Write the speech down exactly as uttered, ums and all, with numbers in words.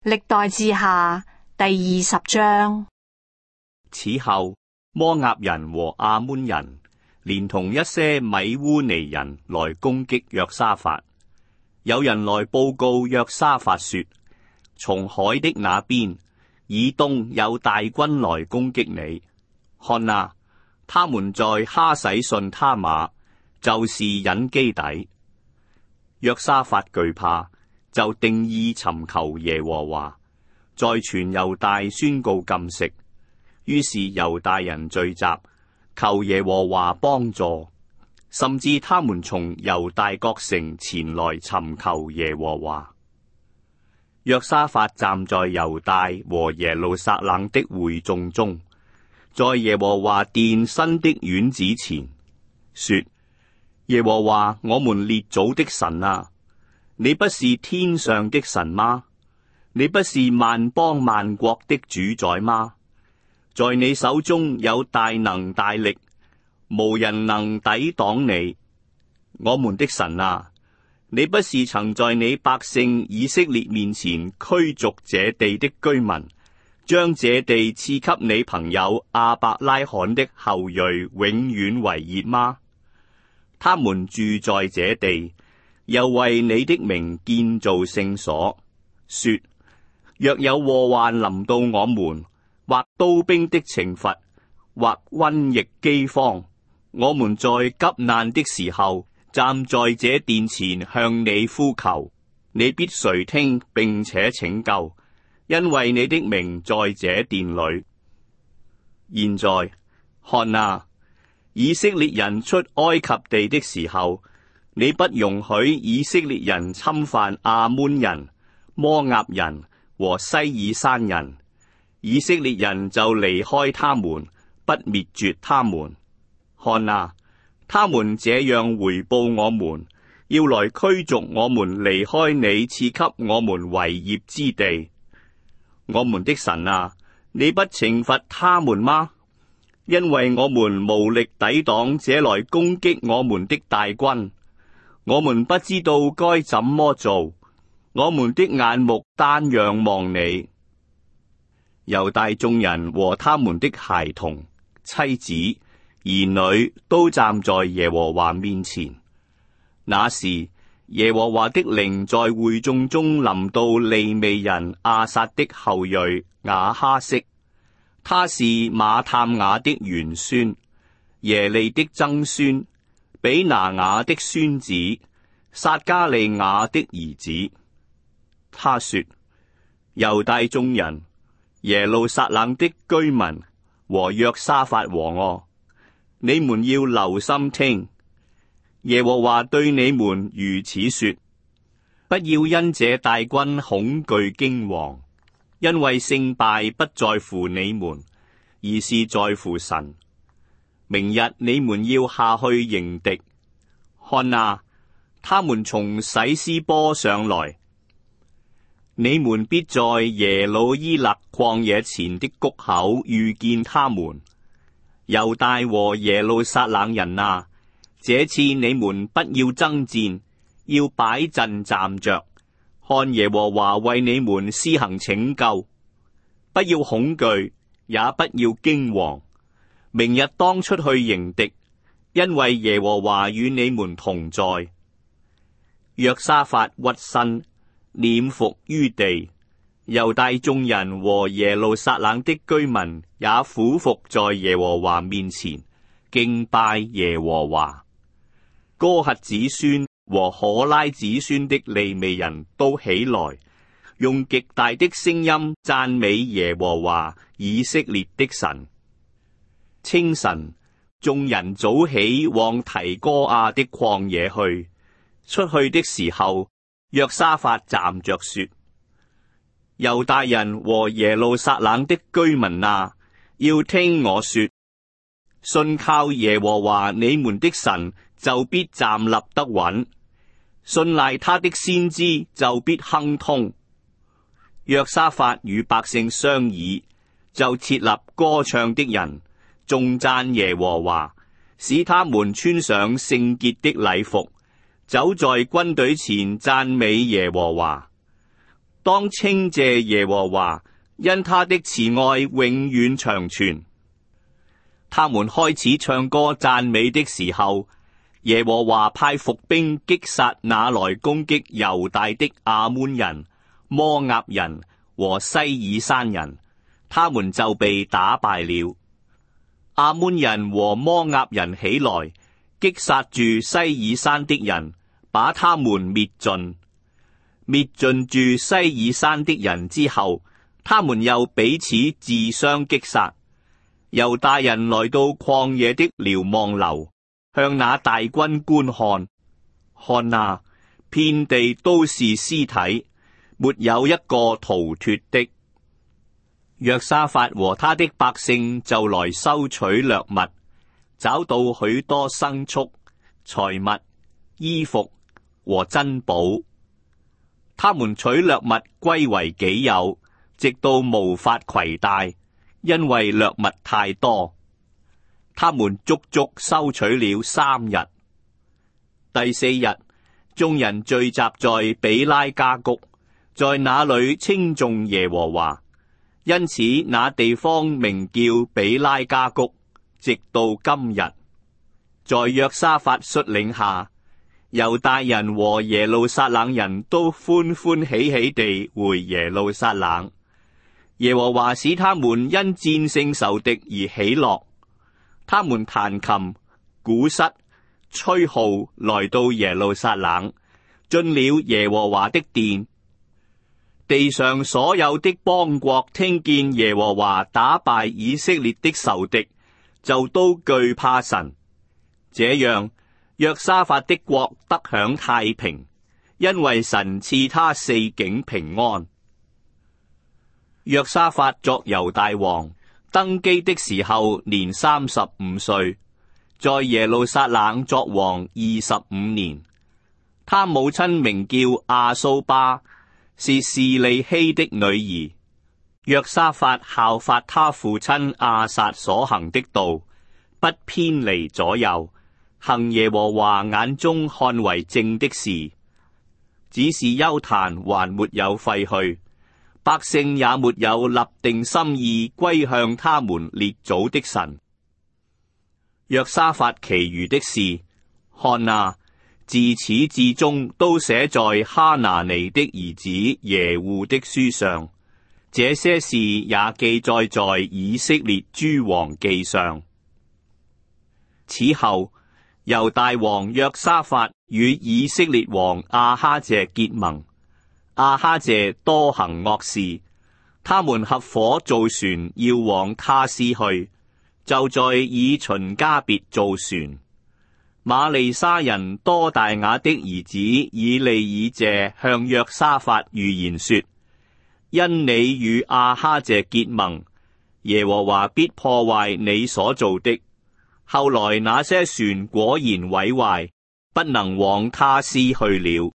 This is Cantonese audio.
歷代志下第二十章。 此後，摩押人和亞捫人連同一些米烏尼人來攻擊約沙法。有人來報告約沙法說，從海的那邊以東有大軍來攻擊你。看啊，他們在哈洗遜他瑪，就是隱基底。約沙法懼怕，就定意尋求耶和華，在全猶大宣告禁食。於是猶大人聚集，求耶和華幫助，甚至他們從猶大各城前來尋求耶和華。約沙法站在猶大和耶路撒冷的會眾中，在耶和華殿新的院子前，說：耶和華我們列祖的神啊，你不是天上的神嗎？你不是萬邦萬國的主宰嗎？在你手中有大能大力，無人能抵擋你。我們的神啊，你不是曾在你百姓以色列面前驅逐這地的居民，將這地賜給你朋友亞伯拉罕的後裔永遠為業嗎？他們住在這地，又為你的名建造聖所，說：若有禍患臨到我們，或刀兵的懲罰，或瘟疫饑荒，我們在急難的時候，站在這殿前向你呼求，你必垂聽並且拯救，因為你的名在這殿裏。現在看啊，以色列人出埃及地的時候，你不容許以色列人侵犯亞捫人、摩押人和西爾山人，以色列人就離開他們，不滅絕他們。看啊，他們這樣回報我們，要來驅逐我們離開你賜給我們為業之地。我們的神啊，你不懲罰他們嗎？因為我們無力抵擋這來攻擊我們的大軍，我們不知道該怎麼做，我們的眼目單仰望你。猶大眾人和他們的孩童、妻子、兒女都站在耶和華面前。那時，耶和華的靈在會眾中臨到利未人亞薩的後裔亞哈悉，他是馬探雅的玄孫，耶利的曾孫，比拿雅的孫子，撒加利雅的兒子。他說：猶大眾人，耶路撒冷的居民和約沙法王啊，你們要留心聽，耶和華對你們如此說：不要因這大軍恐懼驚惶，因為勝敗不在乎你們，而是在乎神。明日你們要下去迎敵，看啊，他們從洗斯波上來，你們必在耶魯伊勒曠野前的谷口遇見他們。猶大和耶路撒冷人啊，這次你們不要爭戰，要擺陣站着，看耶和華為你們施行拯救。不要恐懼，也不要驚惶。明日當出去迎敵，因為耶和華與你們同在。約沙法屈身，臉伏於地，猶大眾人和耶路撒冷的居民也俯伏在耶和華面前，敬拜耶和華。哥轄子孫和可拉子孫的利未人都起來，用極大的聲音讚美耶和華以色列的神。清晨，眾人早起往提哥亞的曠野去，出去的時候，約沙法站着說：猶大人和耶路撒冷的居民啊，要聽我說，信靠耶和華你們的神，就必站立得穩；信賴他的先知，就必亨通。約沙法與百姓商議，就設立歌唱的人，頌讚耶和華，使他們穿上聖潔的禮服，走在軍隊前讚美耶和華。 當稱謝耶和華，因他的慈愛永遠長存。他們開始唱歌讚美的時候，耶和華派伏兵擊殺那來攻擊猶大的亞捫人、摩押人和西爾山人，他們就被打敗了。亞捫人和摩押人起來，擊殺住西爾山的人，把他們滅盡。滅盡住西爾山的人之後，他們又彼此自相擊殺。猶大人來到曠野的瞭望樓，向那大軍觀看，看哪，遍地都是屍體，沒有一個逃脫的。約沙法和他的百姓就來收取掠物，找到許多牲畜、財物、衣服和珍寶。他們取掠物歸為己有，直到無法攜帶，因為掠物太多。他們足足收取了三日。第四日，眾人聚集在比拉加谷，在那裏稱頌耶和華，因此那地方名叫比拉加谷，直到今日。在約沙法率領下，猶大人和耶路撒冷人都歡歡喜喜地回耶路撒冷。耶和華使他們因戰勝仇敵而喜樂。他們彈琴、鼓瑟、吹號，來到耶路撒冷，進了耶和華的殿。地上所有的邦國聽見耶和華打敗以色列的仇敵，就都懼怕神。這樣，約沙法的國得享太平，因為神賜他四境平安。約沙法作猶大王，登基的時候年三十五歲，在耶路撒冷作王二十五年。他母親名叫亞蘇巴，是示利希的女兒。約沙法效法他父親亞撒所行的道，不偏離左右，行耶和華眼中看為正的事。只是邱壇還沒有廢去，百姓也沒有立定心意歸向他們列祖的神。約沙法其餘的事，看啊，自始至終都寫在哈拿尼的兒子耶戶的書上，這些事也記載在以色列諸王記上。此後，猶大王約沙法與以色列王亞哈謝結盟。亞哈謝多行惡事，他們合夥造船要往他施去，就在以旬加別造船。瑪利沙人多大雅的兒子以利以謝向約沙法預言說：因你與亞哈謝結盟，耶和華必破壞你所做的。後來那些船果然毀壞，不能往他施去了。